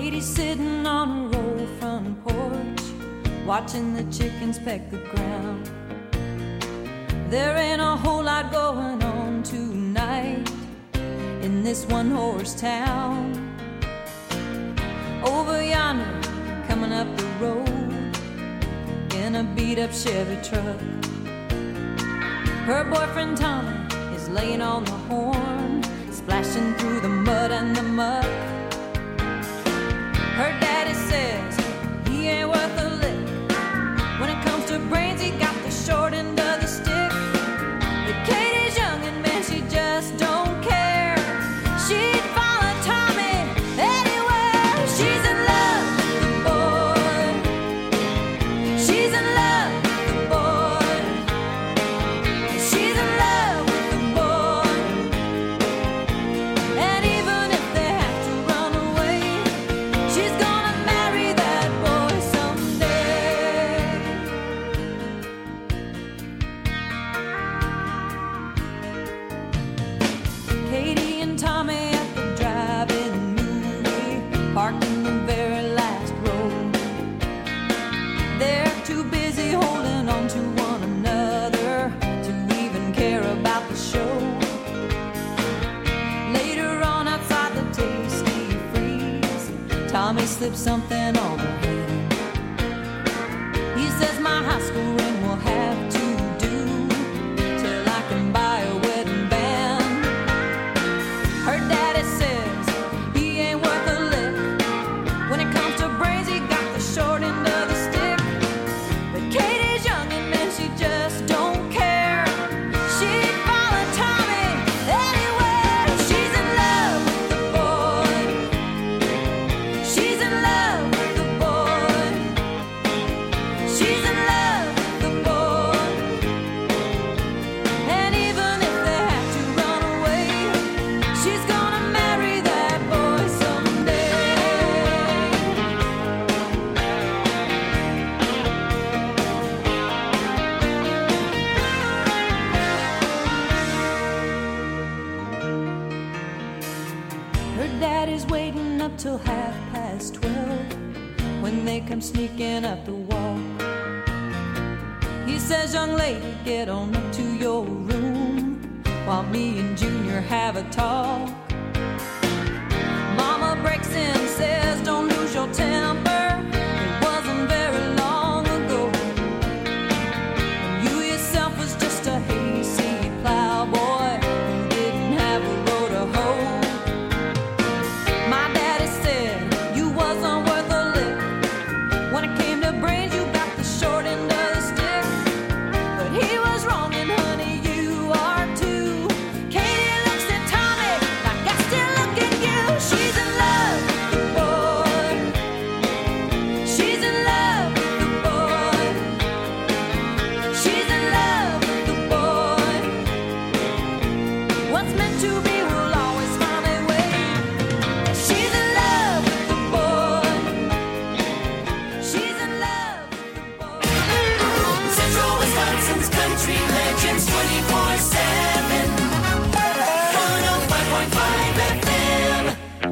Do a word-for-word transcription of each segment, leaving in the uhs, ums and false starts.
Katie's sitting on her old front porch, watching the chickens peck the ground. There ain't a whole lot going on tonight in this one-horse town. Over yonder, coming up the road in a beat-up Chevy truck, her boyfriend Tommy is laying on the horn, splashing through the mud and the muck. Her daddy says he ain't worth a lick. When it comes to brains, he got the short end of the stick. But Katie's young and man, she just don't care. She'd follow Tommy anywhere. She's in love with the boy. She's in love with the boy. She's in love with the boy. And even if they have to run away, she's gonna marry that boy someday. Katie and Tommy at the drive-in movie, parked in the very last row. They're too busy holding on to one another to even care about the show. Later on outside the Tasty Freeze, Tommy slipped something on her hand. He says my high school ring will have to do till I can buy a wedding band. Her daddy says he ain't worth a lick. When it comes to brains, he got the short end of the stick. But Katie's young and man, she just don't care. She'd follow Tommy anywhere. She's in love with the boy. She's in love with the boy. She's in love with the boy. And even if they have to run away, she's gonna marry that boy someday. Her daddy's waiting up till half past twelve when they come sneaking up the wall. He says, young lady, get on up to your room while me and Junior have a talk. Mama breaks in and says, don't lose your temper. It wasn't very long ago when you yourself was just a hayseed plowboy who didn't have a row to hoe. My daddy said you wasn't worth a lick. When it came to brains, you got the short end of the stick. But he was wrong, and honey, you are too. Katie looks at Tommy like I still look at you. She's in love with the boy. She's in love with the boy. She's in love with the boy. What's meant to be will always find a way. She's in love with the boy. She's in love with the boy. Central Wisconsin's country legends twenty-four seven. one oh five point five F M.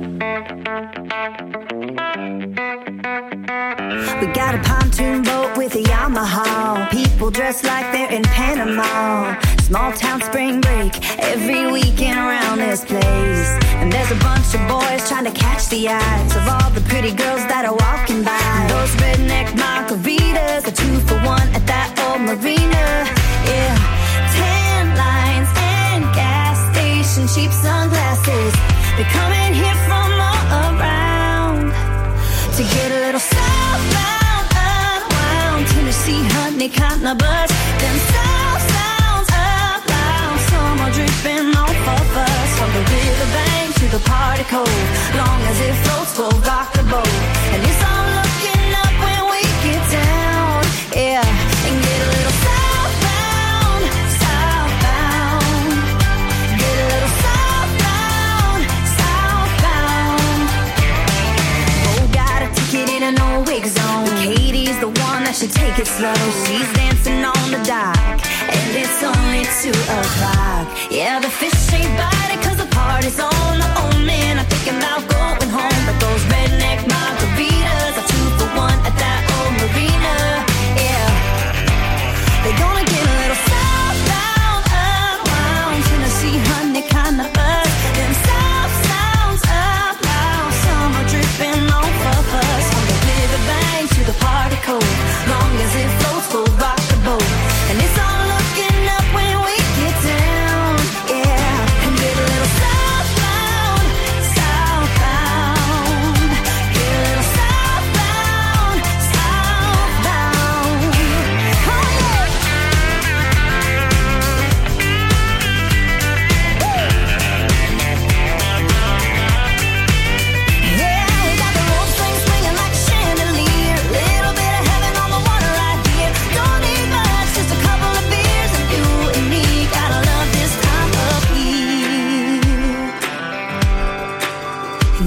We got a pontoon boat with a Yamaha. People dressed like they're in Panama. Small town spring break every weekend around this place. And there's a bunch of boys trying to catch the eyes of all the pretty girls that are walking by. And those redneck margaritas are two for one at that old marina. Yeah, tan lines and gas station cheap sunglasses. They're coming here from all around to get a little southbound, unwound. Tennessee honey, cotton a buzz. Then south sounds up loud. Summer dripping off of us. From the riverbank to the party cove. Long as it floats, we'll rock the boat. And it's all looking up when we get down. Yeah, and get a little southbound, southbound. Get a little southbound, southbound. Oh, got a ticket in an old wig zone. Katie's the one that should take it slow. She's dancing on the dock, and it's only two o'clock. Yeah, the fish ain't biting cause the party's on. The old man, I'm thinking about going home. But those redneck miles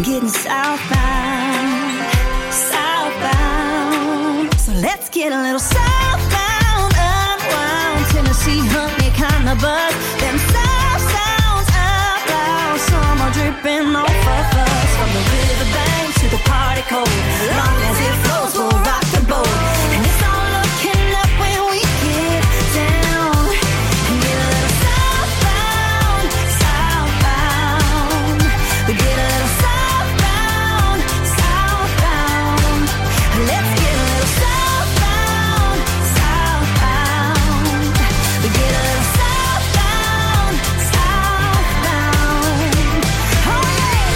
getting southbound, southbound. So let's get a little southbound, unwound. Tennessee honey kind of buzz. Them south sounds out loud. Summer dripping off of us. From the riverbank to the party cold. Long as it flows, we'll rock the boat. And it's all looking up when we get down. And get a little southbound, southbound. We get a little southbound, southbound. Let's get a little southbound, southbound. We get a little southbound, southbound. Oh yeah.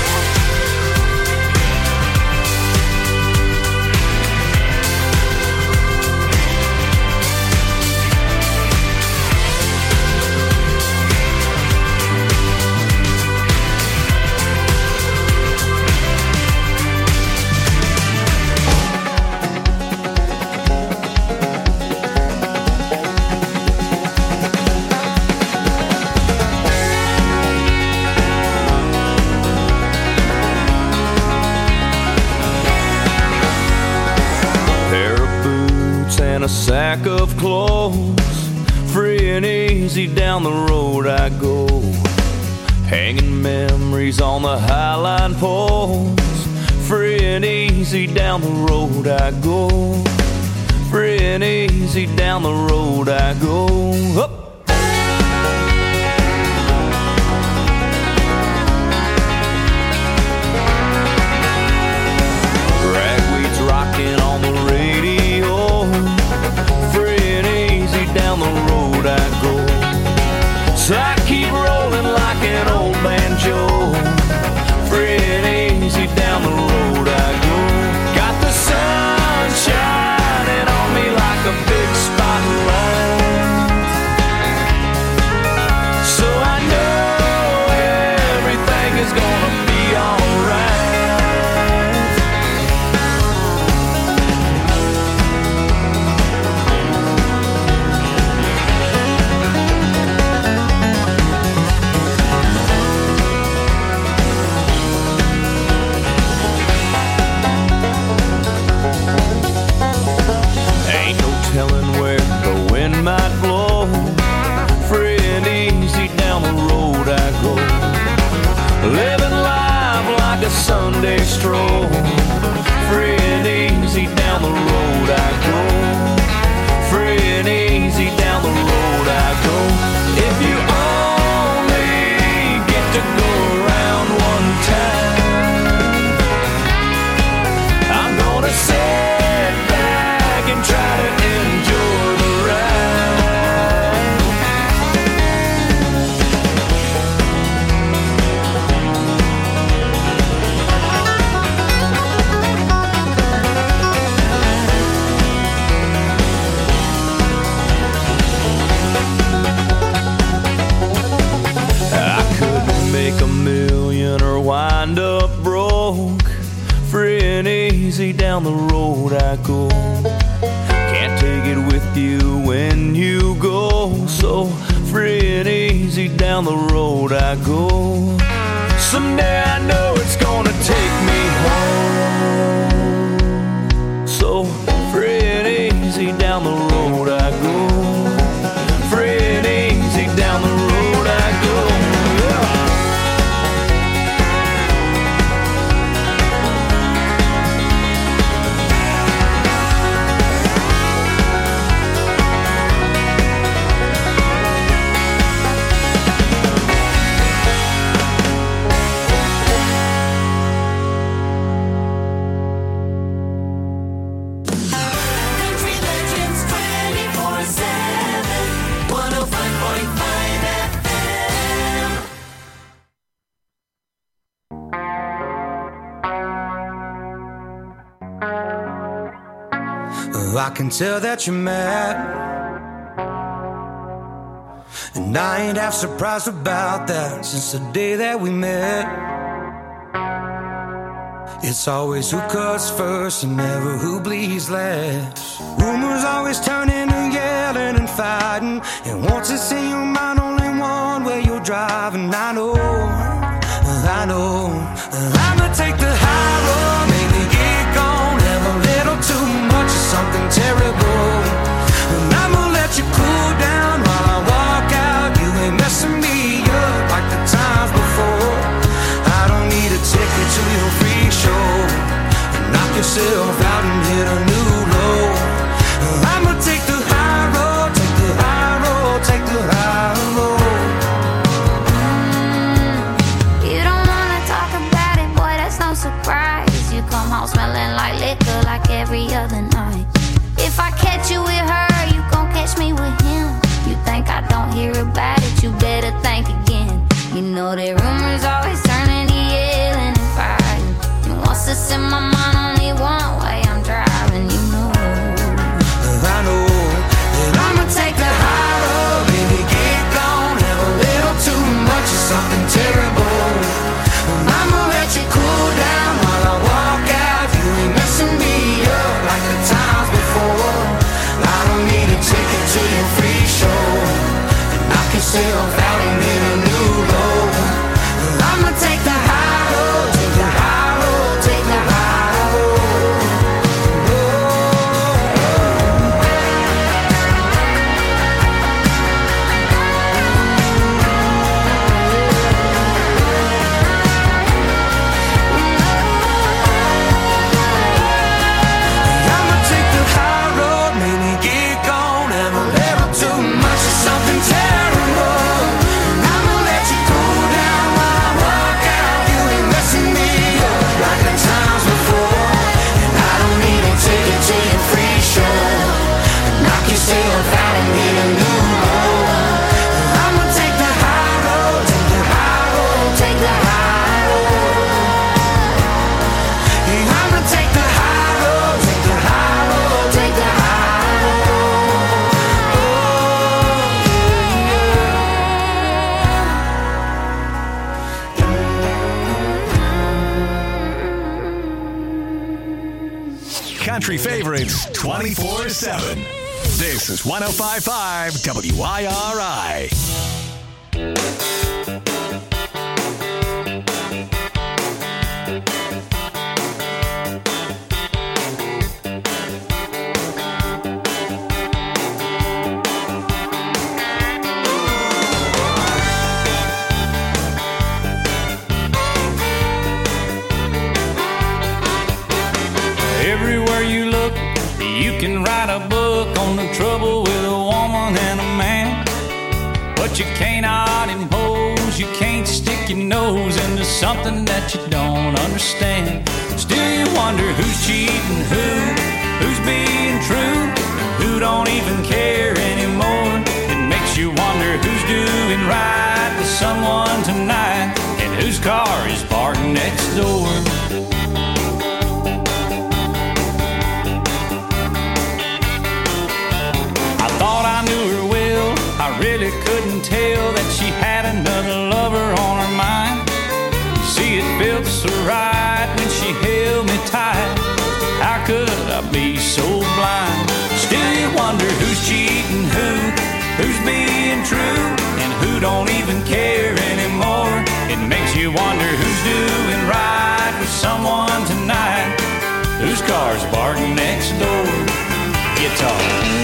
Pair of boots and a sack of clothes. Free and easy down the road I go. Hanging memories on the highline poles. Free and easy down the road I go. Free and easy down the road I go. Up. Ragweed's rocking on the radio. Free and easy down the road I go. So I keep rolling like an old banjo. Free and easy down the road I go. Got the sun shining on me like a big spotlight. So I know everything is gonna be alright. Ain't no telling where the wind might blow. Free and easy down the road I go. Living life like a Sunday stroll. Free and easy down the road I go. Free and easy down the road I go. If you only get to go around one time, I'm gonna sit back and try to enjoy the ride. I couldn't make a million or wind up broke. Free and easy down the road I go. Can't take it with you when you go. So free and easy down the road I go. Someday I know it's gonna take me home. So free and easy down the road I go. Free and easy down the road I go. Yeah. Country Legends twenty-four seven, one oh five point five F M. Oh, I can tell that you're mad, and I ain't half surprised about that. Since the day that we met, it's always who cuts first and never who bleeds last. Rumors always turn into yelling and fighting, and once it's in your mind, only one way you're driving. I know, I know, I'ma take the yourself out and hit a new low. I'ma take the high road, take the high road, take the high road. You don't wanna talk about it, boy, that's no surprise. You come home smelling like liquor like every other night. If I catch you with her, you gon' catch me with him. You think I don't hear about it, you better think again. You know that rumors always turn into yelling and fighting. And once it's in my mind, only one way I'm driving, you know. I know that I'ma take the high road, baby, get gone. Have a little too much of something terrible. I'ma let you cool down while I walk out. You ain't messing me up like the times before. I don't need a ticket to your free show, and knock yourself out and hit a new low. I'ma take the high road, take the high road, take the high road. I'ma take the high road, maybe get gone. Have a little too much of something terrible. I'ma let you cool down while I walk out. You ain't messing me up like the times before. And I don't need a ticket to your free show. Knock yourself out and hit a new low. I'ma take the high road, take the high road, take the high road. Yeah, I'ma take the high road, take the high road, take the high road. Country favorites twenty-four seven. This is one oh five point five W I R I. Everywhere you look, you can write a book on the trouble with a woman and a man. But you cannot impose, you can't stick your nose into something that you don't understand. Still you wonder who's cheating who, who's being true, who don't even care anymore. It makes you wonder who's doing right with someone tonight, and whose car is parked next door. Thought I knew her well, I really couldn't tell that she had another lover on her mind. You see, it felt so right when she held me tight. How could I be so blind? Still you wonder who's cheating who, who's being true, and who don't even care anymore. It makes you wonder who's doing right with someone tonight, whose car's parked next door. Guitar.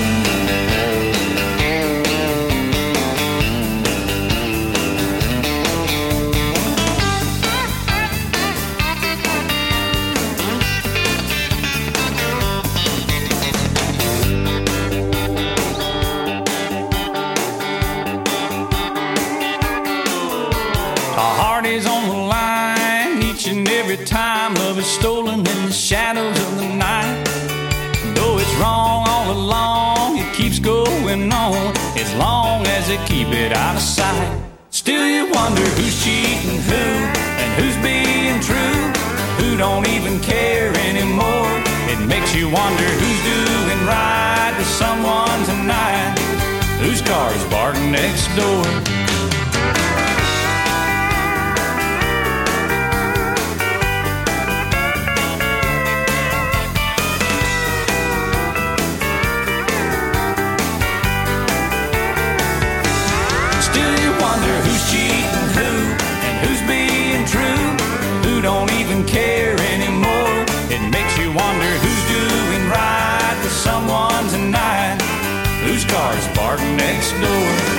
Time love is stolen in the shadows of the night. Though it's wrong all along, it keeps going on as long as they keep it out of sight. Still you wonder who's cheating who, and who's being true, who don't even care anymore. It makes you wonder who's doing right with someone tonight, whose car's parked next door. Who's cheating who, and who's being true, who don't even care anymore. It makes you wonder who's doing right with someone tonight, whose car's parked next door.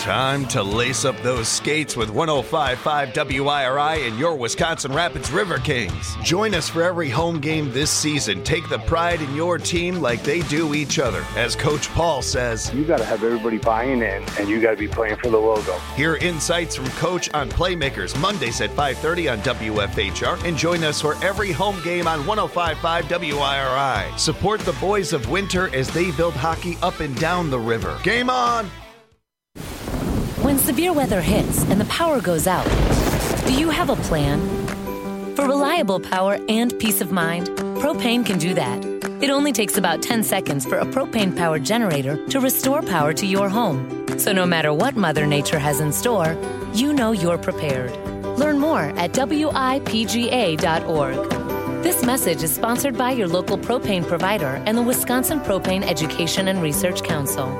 Time to lace up those skates with one oh five point five W I R I and your Wisconsin Rapids River Kings. Join us for every home game this season. Take the pride in your team like they do each other. As Coach Paul says, you got to have everybody buying in, and you got to be playing for the logo. Hear insights from Coach on Playmakers Mondays at five thirty on W F H R, and join us for every home game on one oh five point five W I R I. Support the boys of Winter as they build hockey up and down the river. Game on! When severe weather hits and the power goes out, do you have a plan? For reliable power and peace of mind, Propane can do that. It only takes about ten seconds for a propane-powered generator to restore power to your home. So no matter what Mother Nature has in store, you know you're prepared. Learn more at W I P G A dot org. This message is sponsored by your local propane provider and the Wisconsin Propane Education and Research Council.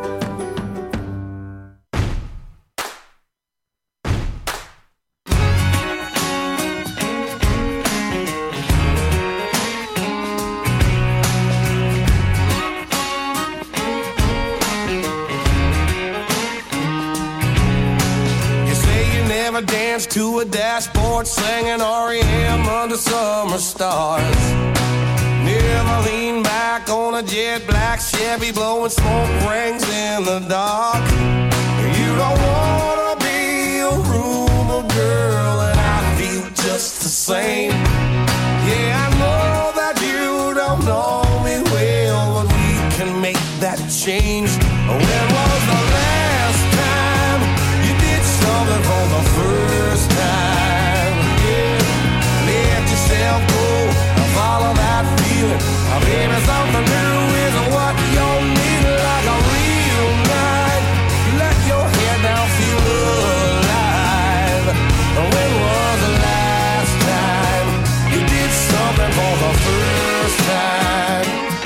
To a dashboard singing R E M under summer stars. Never lean back on a jet black Chevy blowing smoke rings in the dark. You don't wanna be a rumor girl, and I feel just the same. Yeah, I know that you don't know me well, but we can make that change. When was the last time you did something for the first time? Yeah, let yourself go and follow that feeling. Oh, baby, something new is what you need, like a real night. Let your head down, feel alive. When was the last time you did something for the first time?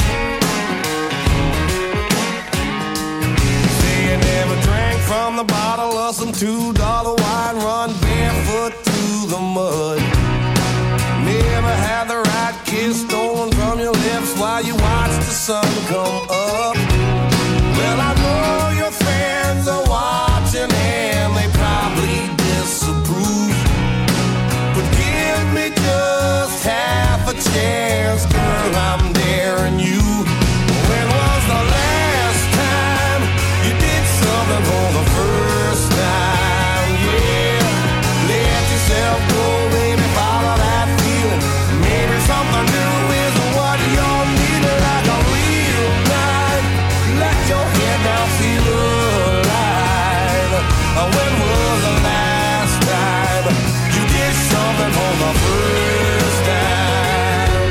Say you never drank from the bottle of some two dollar wine, run barefoot through the mud. Never had the right kiss stolen from your lips while you watch the sun come up. Well, I know your friends are watching and they probably disapprove, but give me just half a chance, girl, I'm daring you. When was the last time you did something for the first time? Yeah, let yourself go, baby, follow that feeling. Maybe something new is what you're needing, like a real night. Let your head down, feel alive. When was the last time you did something for the first time?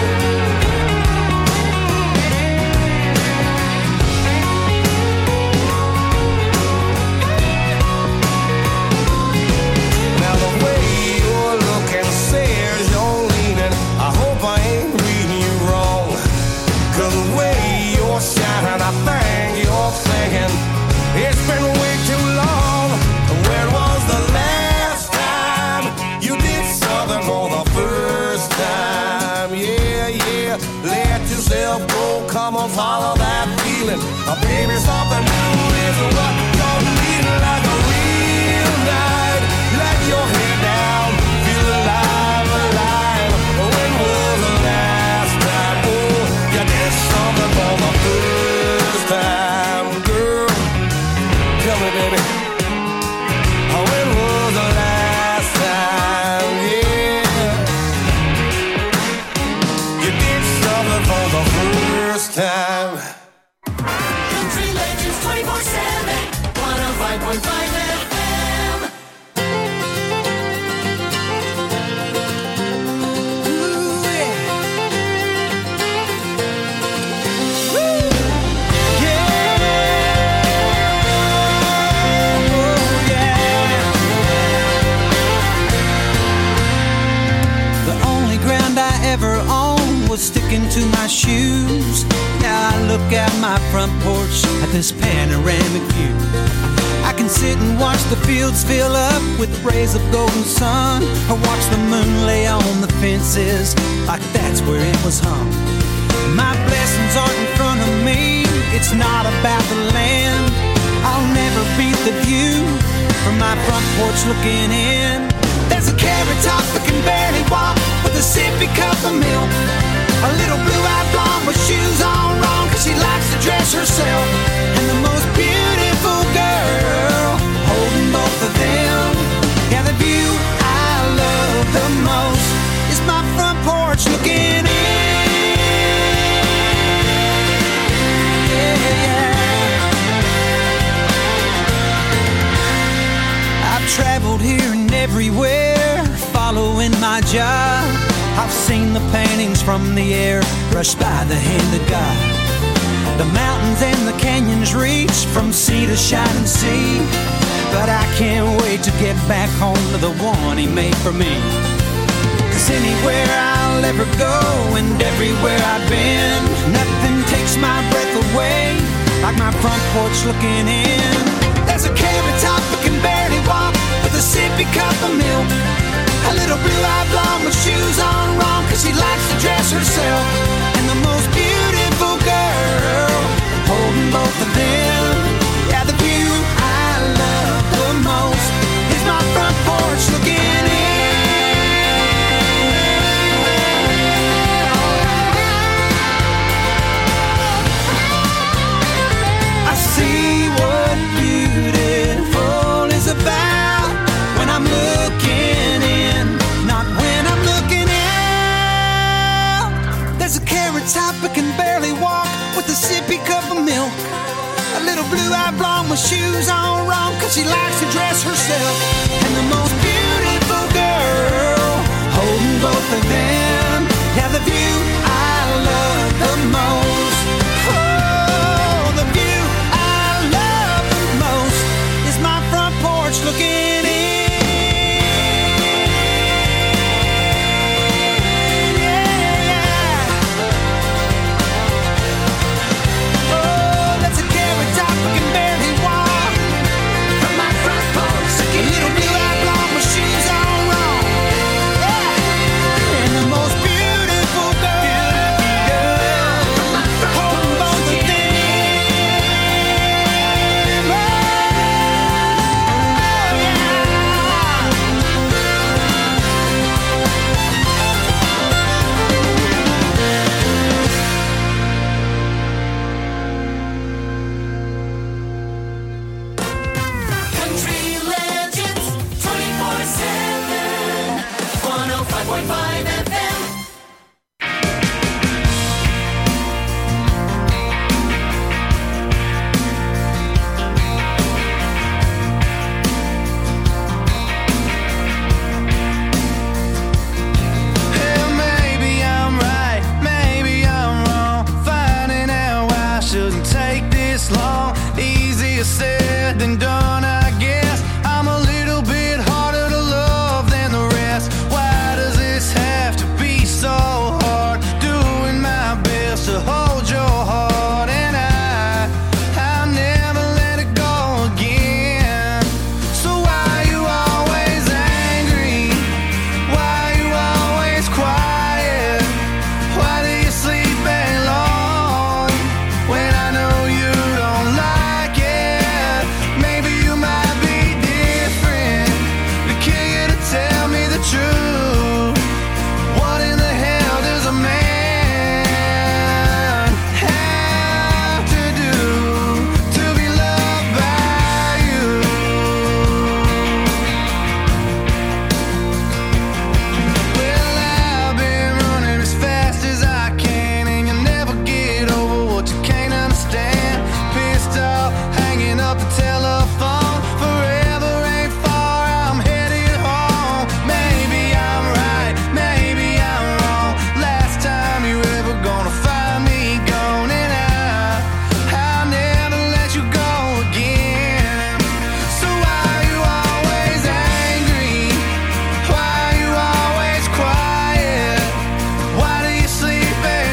Now the way you're looking says you're leaning. I hope I ain't reading you wrong, 'cause the way you're shining, I think you're thinking it's been way too long. When was the last time you did something for the first time? Yeah, yeah, let yourself go, come on, follow that feeling. Uh, baby, something new is what you're needing, like a real night. Let your head down, feel alive, alive. When was the last time, oh, you did something for the first time, girl? Tell me, baby, oh, when was the last time, yeah, you did something for the first time? Country Legends twenty-four seven, one oh five point five F M. Ooh, yeah. Woo! Yeah. Oh, yeah. The only ground I ever owned was sticking to my shoes. Now I look out my front porch at this panoramic view. I can sit and watch the fields fill up with rays of golden sun, or watch the moon lay on the fences like that's where it was hung. My blessings aren't in front of me, it's not about the land. I'll never beat the view porch looking in. There's a carrot top that can barely walk with a sippy cup of milk. A little blue-eyed blonde with shoes on wrong, cause she likes to dress herself. And the most beautiful girl holding both of them. Yeah, the view I love the most is my front porch looking in. Yeah, yeah. I've traveled here and everywhere, following my job. I've seen the paintings from the air, brushed by the hand of God. The mountains and the canyons reach from sea to shining sea. But I can't wait to get back home to the one he made for me. Cause anywhere I'll ever go and everywhere I've been, nothing takes my breath away like my front porch looking in. There's a carrot top that can barely walk with a sippy cup of milk. A little blue-eyed blonde with shoes on wrong, cause she likes to dress herself. And the most beautiful girl holding both of them. Yeah, the view I love the most is my front porch looking in. I see what beautiful is about when I'm looking in, not when I'm looking out. There's a carrot top that can barely walk with a sippy cup of milk. A little blue-eyed blonde with shoes on wrong, cause she likes to dress herself. And the most beautiful girl holding both of them. Yeah, the view I love the most. Oh, the view I love the most is my front porch looking in.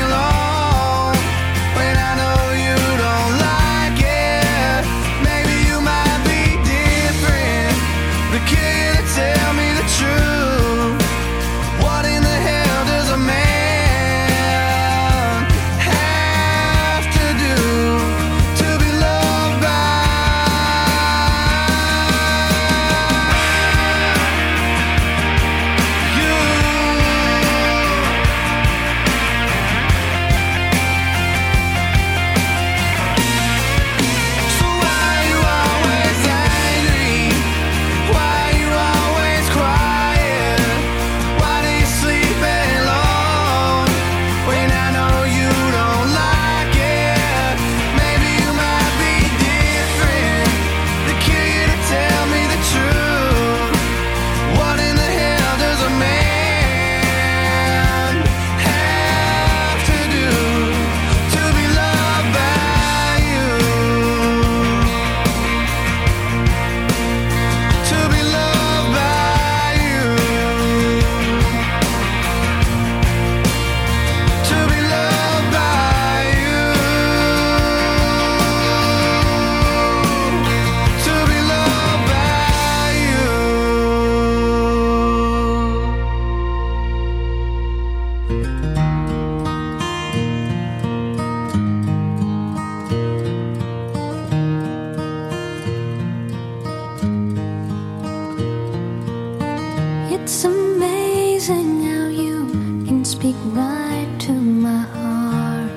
Maybe you It's amazing how you can speak right to my heart.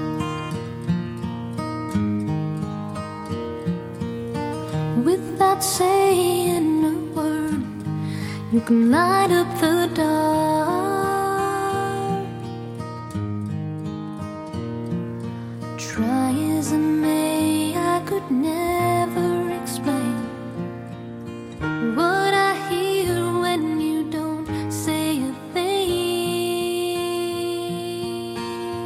Without saying a word, you can light up the dark. Try as I may, I could never explain what I hear when you don't say a thing.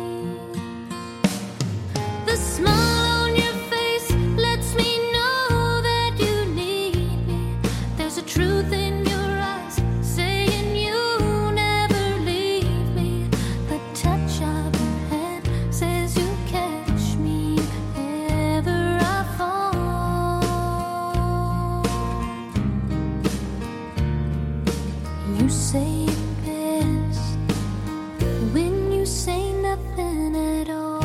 The smile on your face lets me know that you need me. There's a truth in your eyes saying you never leave me. The touch of your hand says you catch me if ever I fall. You say it best when you say nothing at all.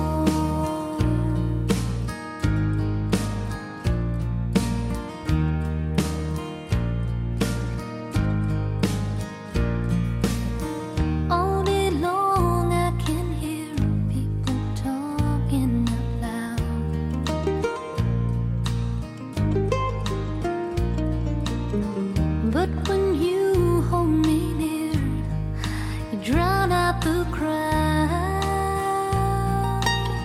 All day long I can hear people talking about. But when you hold me near, you drown out the crowd.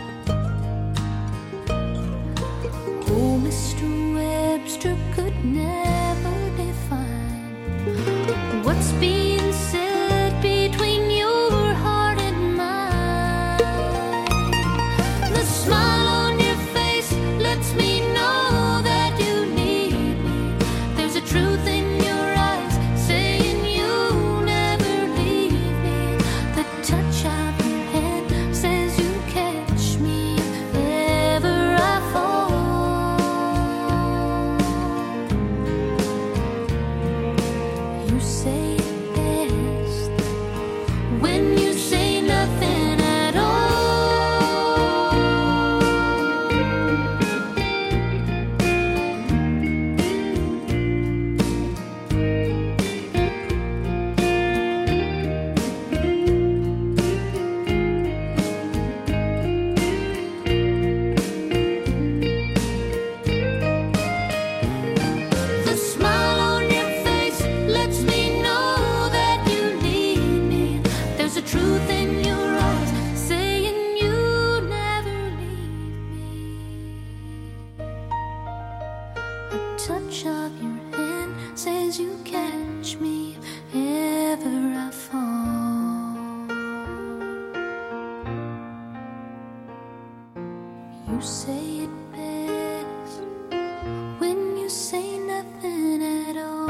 Oh, Mister Webster could never define what's being said between your heart and mine. The smile on your face lets me know that you need me. There's a truth in your eyes saying you never leave me. The touch of your hand says you catch me if ever I fall. You say it best when you say nothing at all. The smile on your face lets me know that you need me. There's a truth in your eyes saying you never leave me. A touch of your hand says you catch me if ever I fall. You say it best when you say nothing at all.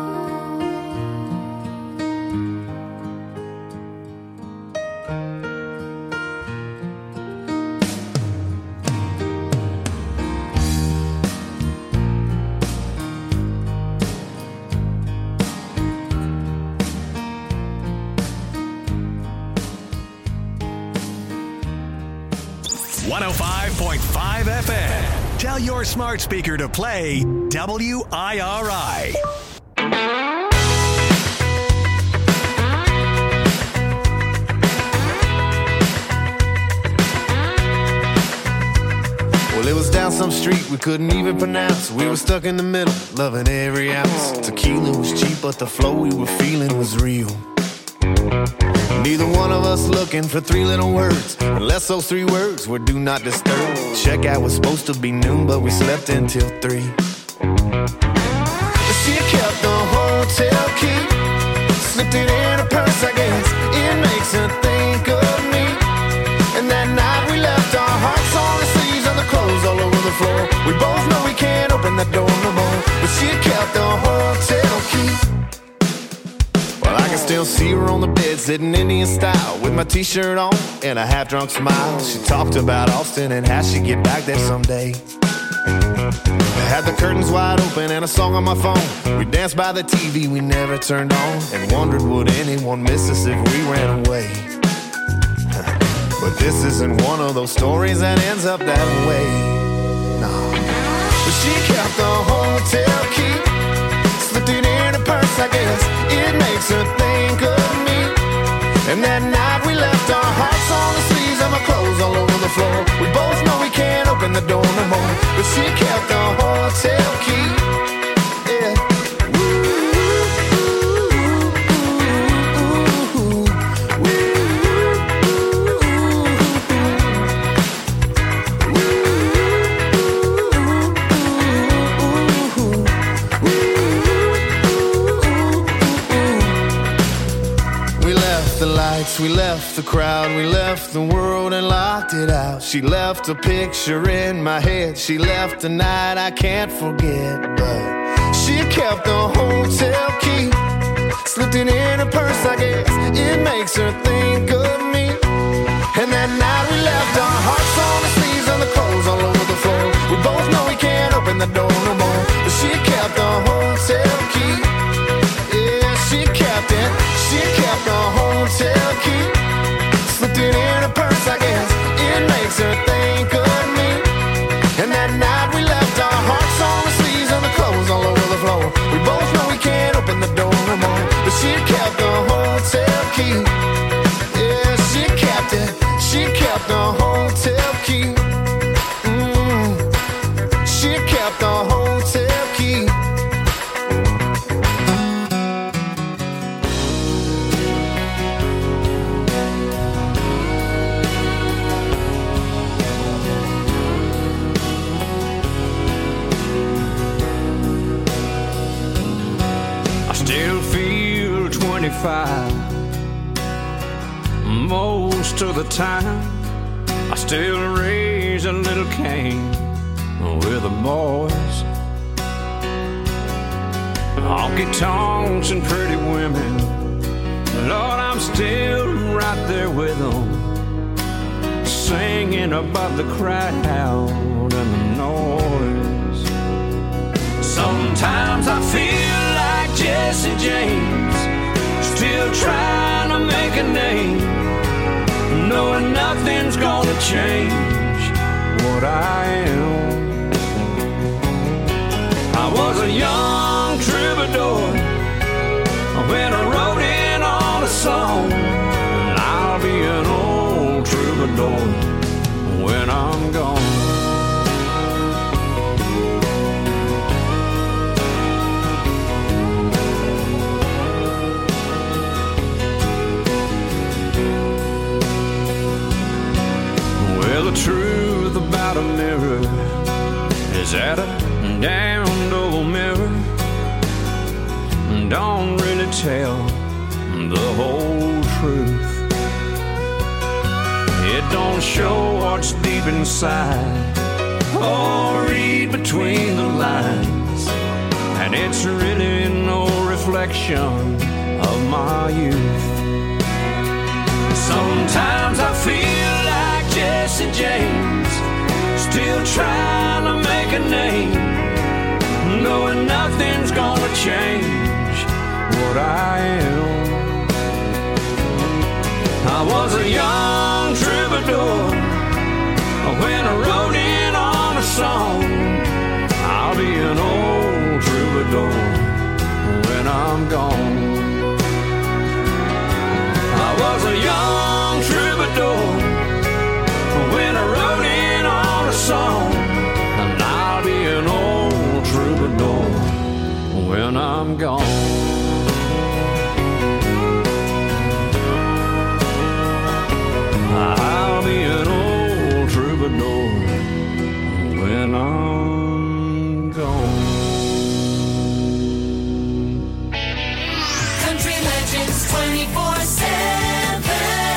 one oh five point five F M. Tell your smart speaker to play W I R I. Well, it was down some street we couldn't even pronounce. We were stuck in the middle, loving every ounce. Tequila was cheap, but the flow we were feeling was real. Neither one of us looking for three little words, unless those three words were do not disturb. Checkout was supposed to be noon, but we slept until three. She kept the hotel key, slipped it in her purse, I guess. It makes her think of me. And that night we left our hearts on the sleeves of the clothes all over the floor. We both know we can't open that door no more, but she kept the hotel key. Well, I can still see her on the bed, sitting Indian style, with my t-shirt on and a half-drunk smile. She talked about Austin and how she'd get back there someday. I had the curtains wide open and a song on my phone. We danced by the T V we never turned on, and wondered would anyone miss us if we ran away. But this isn't one of those stories that ends up that way. No. But she kept the hotel key, slipped it in her purse, I guess. It makes her think of me. And that night we left our hearts on the sleeves and our clothes all over the floor. We both know we can't open the door no more, but she kept the hotel key. Yeah. We left the crowd, we left the world and locked it out. She left a picture in my head, she left a night I can't forget. But she kept the hotel key, slipped it in her purse, I guess it makes her think of me. And that night we left our hearts on the sleeves and the clothes all over the floor. We both know we can't open the door no more, but she kept the hotel key. Yeah, she kept it, she kept the hotel key, slipped it in her purse, I guess it makes her think of me. And that night we left our hearts on the sleeves and the clothes all over the floor. We both know we can't open the door no more, but she kept the hotel key. Yeah, she kept it, she kept the hotel key. Mm, she kept the hotel key. Most of the time I still raise a little Cain with the boys. Honky tonks and pretty women, Lord, I'm still right there with them, singing above the crowd and the noise. Sometimes I feel like Jesse James, still trying to make a name, knowing nothing's gonna change what I am. I was a young troubadour when I wrote in on a song, and I'll be an old troubadour when I'm gone. The truth about a mirror is that a damned old mirror don't really tell the whole truth. It don't show what's deep inside or read between the lines, and it's really no reflection of my youth. Sometimes I feel like Jesse James, still trying to make a name, knowing nothing's gonna change what I am. I was a young troubadour when I wrote in on a song. I'll be an old troubadour when I'm gone. I was a young troubadour when I wrote in on a song, and I'll be an old troubadour when I'm gone. I'll be an old troubadour when I'm gone. Country Legends twenty-four seven.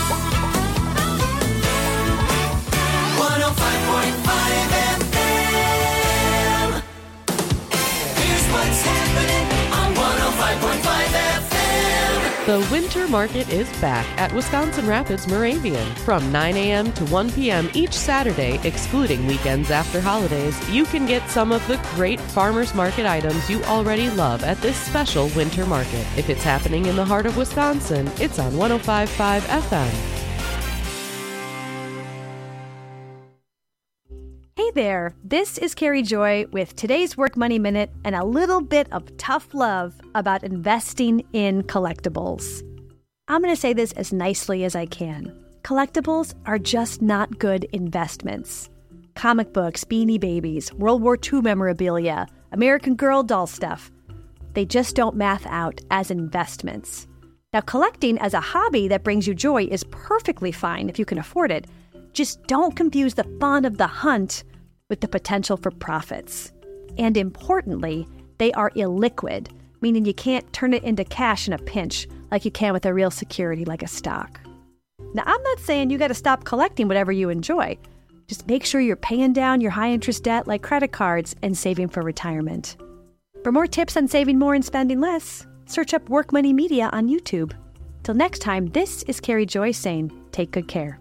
one oh five point five F M. Here's what's happening on one oh five point five F M. The Winter Market is back at Wisconsin Rapids Moravian from nine a.m. to one p.m. each Saturday, excluding weekends after holidays. You can get some of the great farmers market items you already love at this special Winter Market. If it's happening in the heart of Wisconsin, it's on one oh five point five F M. Hey there, this is Carrie Joy with today's Work Money Minute and a little bit of tough love about investing in collectibles. I'm going to say this as nicely as I can. Collectibles are just not good investments. Comic books, Beanie Babies, World War Two memorabilia, American Girl doll stuff. They just don't math out as investments. Now, collecting as a hobby that brings you joy is perfectly fine if you can afford it. Just don't confuse the fun of the hunt with the potential for profits. And importantly, they are illiquid, meaning you can't turn it into cash in a pinch like you can with a real security like a stock. Now, I'm not saying you got to stop collecting whatever you enjoy. Just make sure you're paying down your high-interest debt like credit cards and saving for retirement. For more tips on saving more and spending less, search up Work Money Media on YouTube. Till next time, this is Carrie Joy saying, take good care.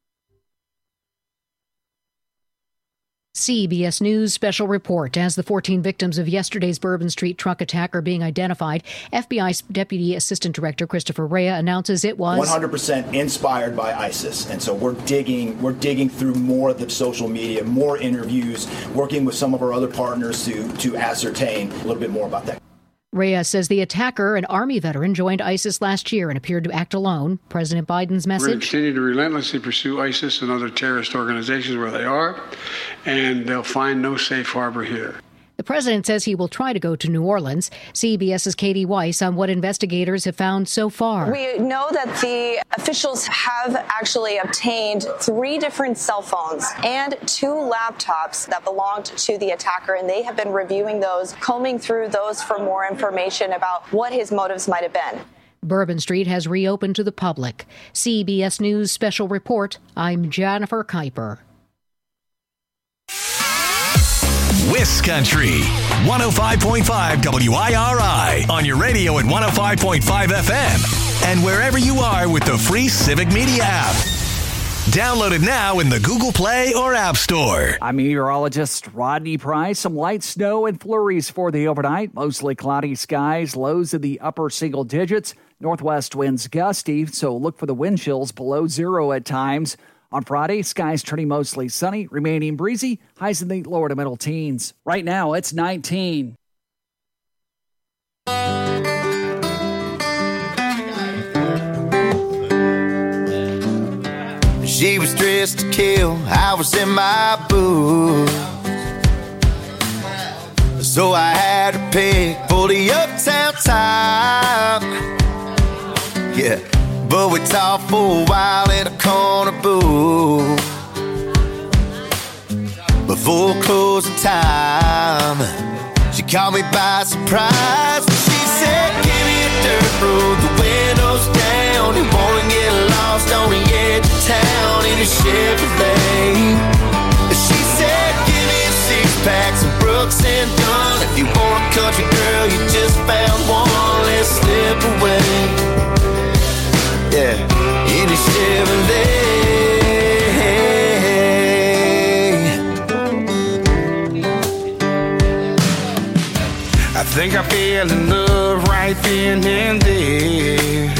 C B S News special report. As the fourteen victims of yesterday's Bourbon Street truck attack are being identified, F B I Deputy Assistant Director Christopher Rea announces it was one hundred percent inspired by ISIS. And so we're digging, we're digging through more of the social media, more interviews, working with some of our other partners to, to ascertain a little bit more about that. Rea says the attacker, an Army veteran, joined ISIS last year and appeared to act alone. President Biden's We're message: going to continue to relentlessly pursue ISIS and other terrorist organizations where they are, and they'll find no safe harbor here. The president says he will try to go to New Orleans. CBS's Katie Weiss on what investigators have found so far. We know that the officials have actually obtained three different cell phones and two laptops that belonged to the attacker, and they have been reviewing those, combing through those for more information about what his motives might have been. Bourbon Street has reopened to the public. C B S News special report. I'm Jennifer Kuiper. Wiss Country, one oh five point five W I R I, on your radio at one oh five point five F M, and wherever you are with the free Civic Media app. Download it now in the Google Play or App Store. I'm meteorologist Rodney Price. Some light snow and flurries for the overnight. Mostly cloudy skies, lows in the upper single digits. Northwest winds gusty, so look for the wind chills below zero at times. On Friday, skies turning mostly sunny, remaining breezy, highs in the lower to middle teens. Right now, it's nineteen. She was dressed to kill, I was in my booth. So I had to pick for the uptown time. Yeah. But we talked for a while in a corner booth before closing time. She caught me by surprise. She said, give me a dirt road, the windows down. You wanna get lost on the edge of town in a Chevrolet. She said, give me a six-pack, some Brooks and Dunn. If you want a country girl, you just found one. Let's slip away. Yeah, in a Chevrolet. I think I fell in love right then and there.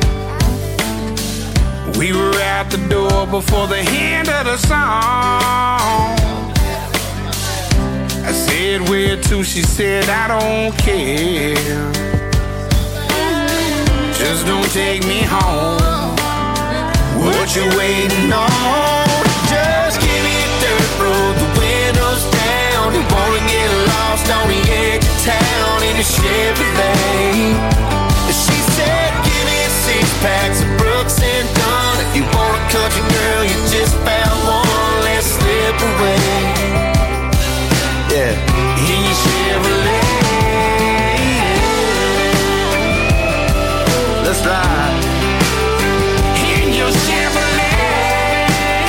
We were out the door before the end of the song. I said, where to? She said, I don't care. Just don't take me home. What you waiting on? Just give me a dirt road, the windows down. You wanna get lost on the edge of town in a Chevrolet. She said, give me a six-pack, some Brooks and Dunn. If you want a country girl, you just found one. Let's slip away. Yeah, in your Chevrolet. Let's ride in your Chevrolet.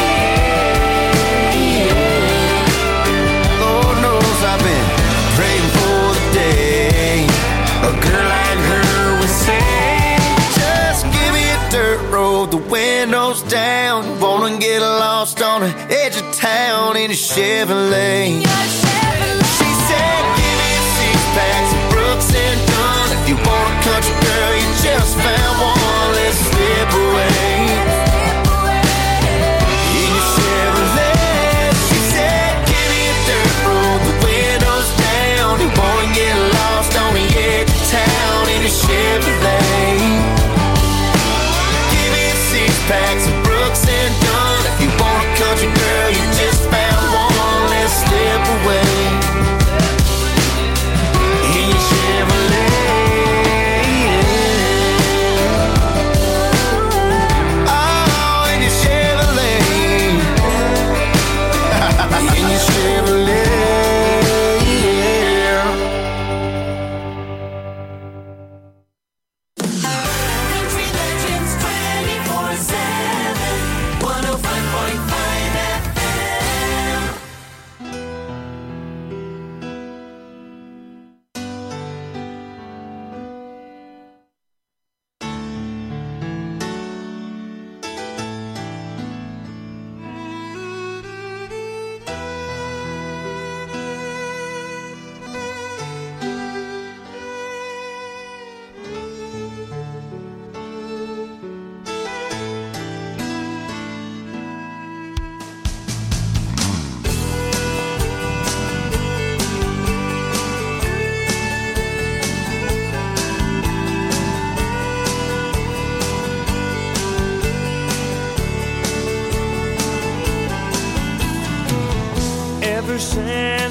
Lord knows I've been praying for the day a girl like her would say, just give me a dirt road, the windows down. Wanna get lost on the edge of town in a Chevrolet. She said, give me a six-pack, some Brooks and Dunn. If you want a country girl, you just found one. Let's slip away. In your Chevrolet. She said, give me a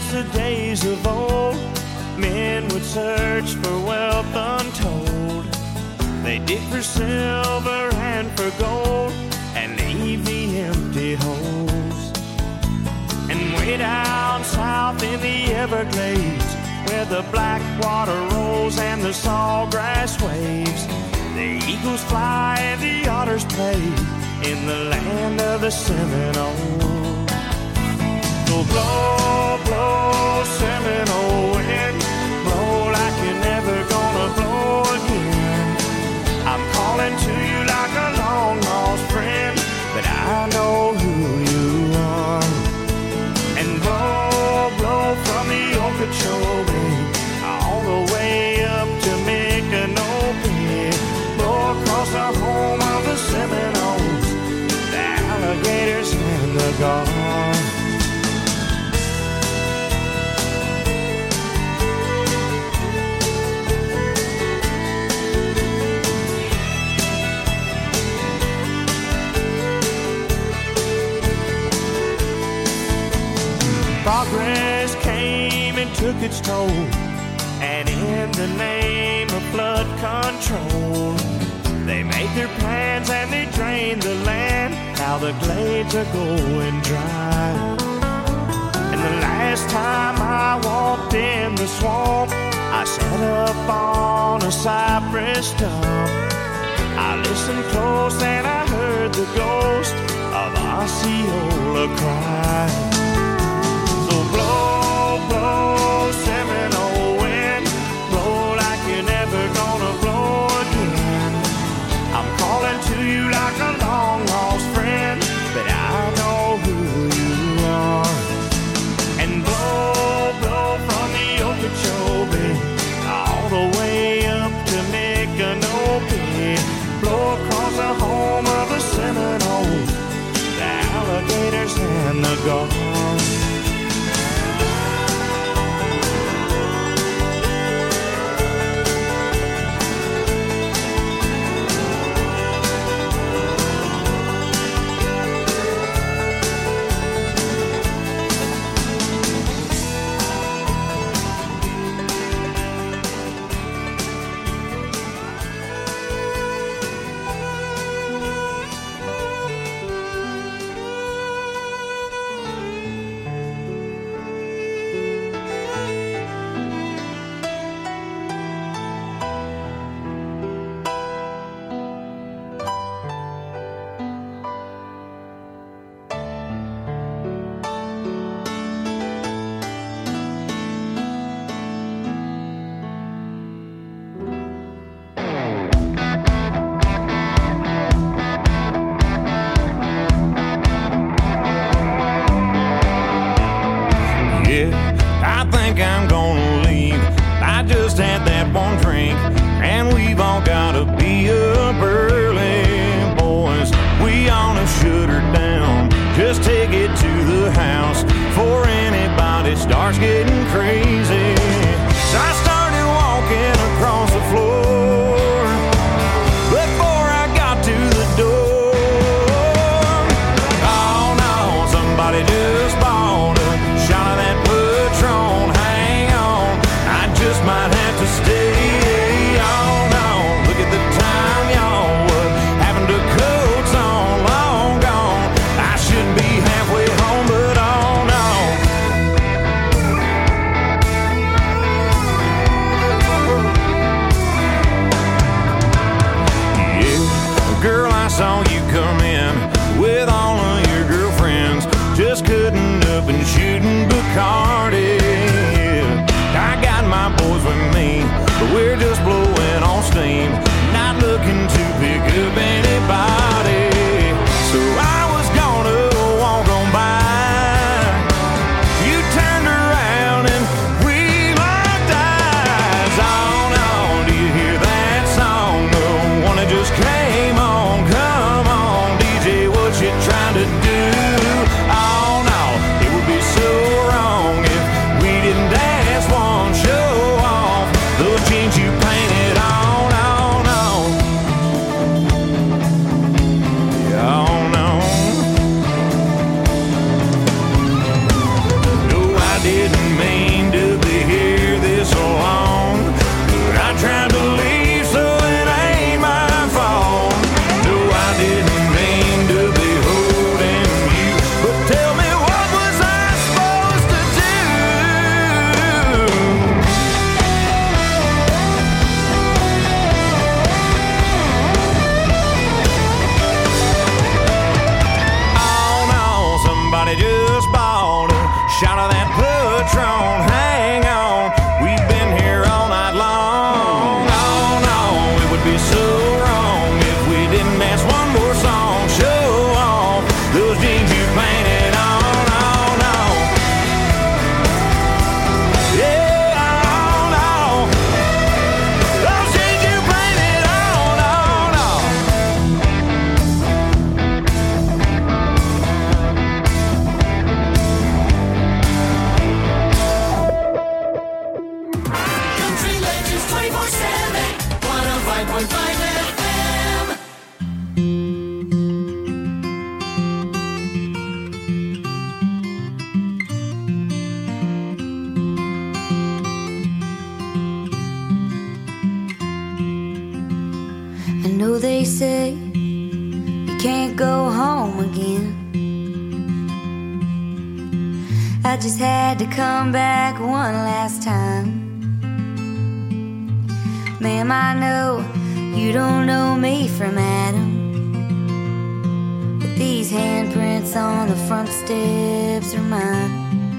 since the days of old, men would search for wealth untold. They dig for silver and for gold and leave the empty holes. And way down south in the Everglades, where the black water rolls and the sawgrass waves, the eagles fly and the otters play in the land of the Seminole. So blow, blow, Seminole wind, blow like you're never gonna blow again. I'm calling to you like a long lost friend, but I know who you are. And blow, blow from the Okeechobee all the way up to Micanopy, blow across the home of the Seminoles, the alligators and the gulls. Progress came and took its toll, and in the name of flood control, they made their plans and they drained the land. Now the glades are going dry. And the last time I walked in the swamp, I sat up on a cypress stump. I listened close and I heard the ghost of Osceola cry. Blow, blow, Seminole wind, blow like you're never gonna blow again. I'm calling to you like a long lost friend, but I know who you are. And blow, blow from the Okeechobee all the way up to Micanopy, blow across the home of the Seminoles, the alligators and the gulls. Might have to stay So they say you can't go home again. I just had to come back one last time. Ma'am, I know you don't know me from Adam, but these handprints on the front steps are mine.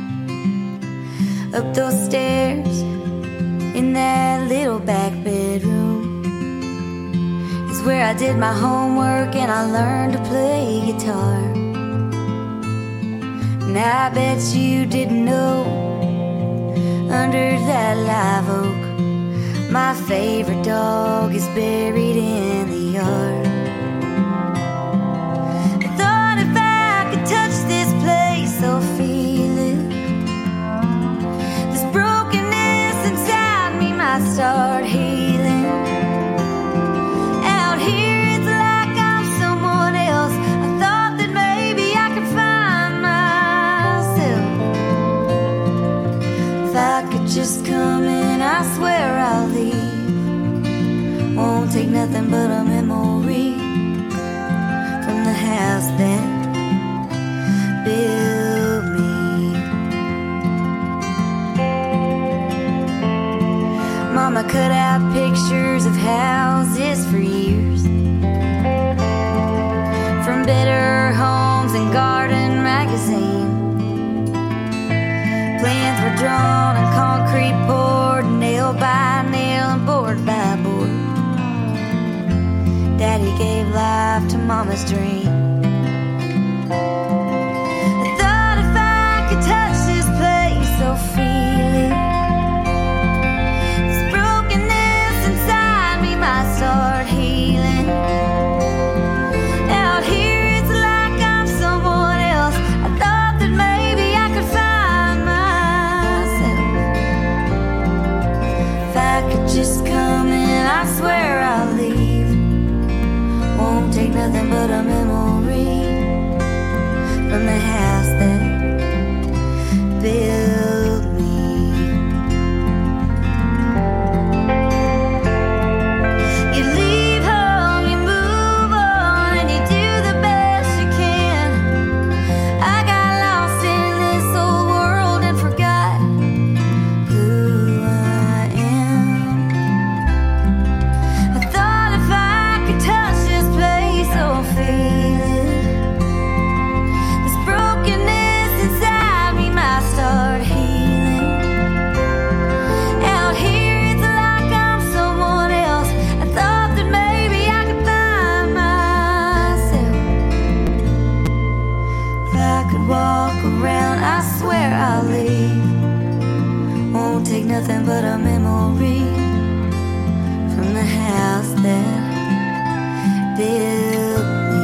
Up those stairs in that little back bedroom is where I did my homework and I learned to play guitar. And I bet you didn't know, under that live oak, my favorite dog is buried in the yard. I thought if I could touch this place or feel it, this brokenness inside me might start healing. Out here it's like I'm someone else. I thought that maybe I could find myself. If I could just come in, I swear I'll leave. Won't take nothing but a memory from the house that built me. Mama cut out pictures of houses for years, from Better Homes and Garden magazine. Plans were drawn and concrete poured, nail by nail and board by board. Daddy gave life to Mama's dream. I thought if I could touch this place or feel it, this brokenness inside me might start healing. Out here it's like I'm someone else. I thought that maybe I could find myself. If I could just come in, I swear I'll leave. Won't take nothing but a memory from the house that built me. You leave home, you move on, and you do the best you can. I got lost in this old world and forgot who I am. I thought if I could touch this place or feel it, this brokenness inside me might start healing. Out here it's like I'm someone else. I thought that maybe I could find myself. If I could walk around, I swear I'll leave. Won't take nothing but a memory from the house that built me.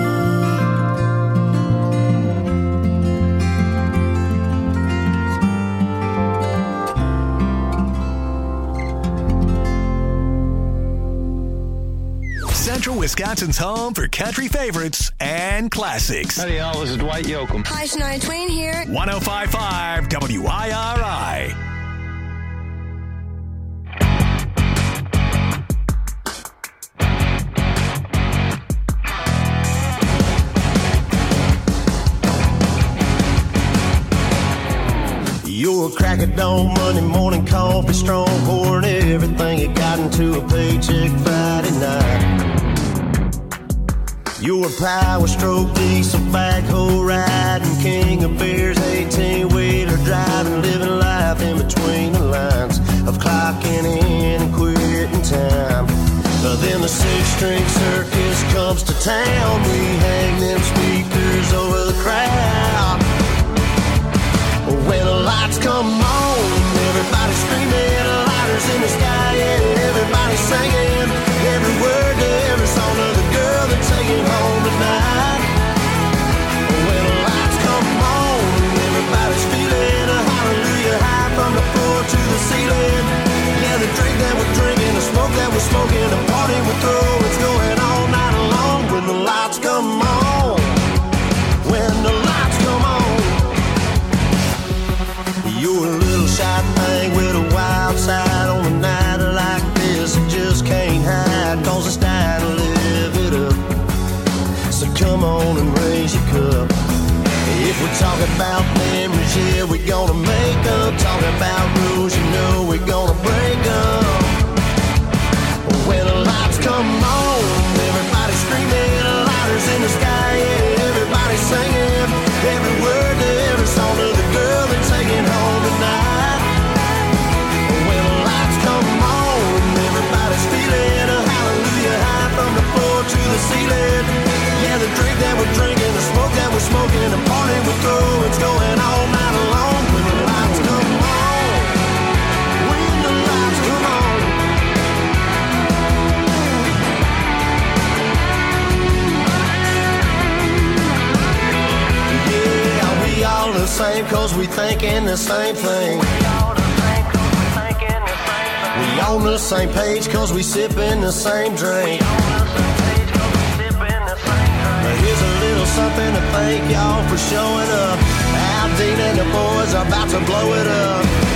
Central Wisconsin's home for country favorites and classics. Howdy, y'all. This is Dwight Yoakam. Hi, Shania Twain here. one oh five point five W I R I. You're a crack of dawn, Monday morning coffee, strong, pouring everything you got into a paycheck Friday night. You're a power stroke, diesel backhoe riding, king of beers, eighteen-wheeler driving, living life in between the lines of clocking in and quitting time. Uh, then the six-string circus comes to town, we hang them speakers over the crowd. When the lights come on, everybody's screaming, lighters in the sky, yeah, everybody's singing every word to every song of the girl they're taking home tonight. When the lights come on, everybody's feeling a hallelujah high from the floor to the ceiling. Yeah, the drink that we're drinking, the smoke that we're smoking, the party we're throwing, it's going all night long. When the lights come on, when the lights come on. You're a little shy thing with a wild side on a night like this. You just can't hide, cause it's dying to live it Talking about memories, yeah, we're gonna make them. Talking about rules, you know we're gonna break them. When the lights come on, everybody screaming, lighters in the sky, yeah, everybody singing. Every word to every song to the girl they're taking home tonight. When the lights come on, everybody's feeling a hallelujah high from the floor to the ceiling. Yeah, the drink that we're drinking, the smoke that we're smoking, the party we're throwing, it's going all night long. When the lights come on, when the lights come on. Yeah, we all the same cause we thinking the same thing. We on the same page cause we sipping the same drink. Now here's a little something to thank y'all for showing up. Al Dean and the boys are about to blow it up.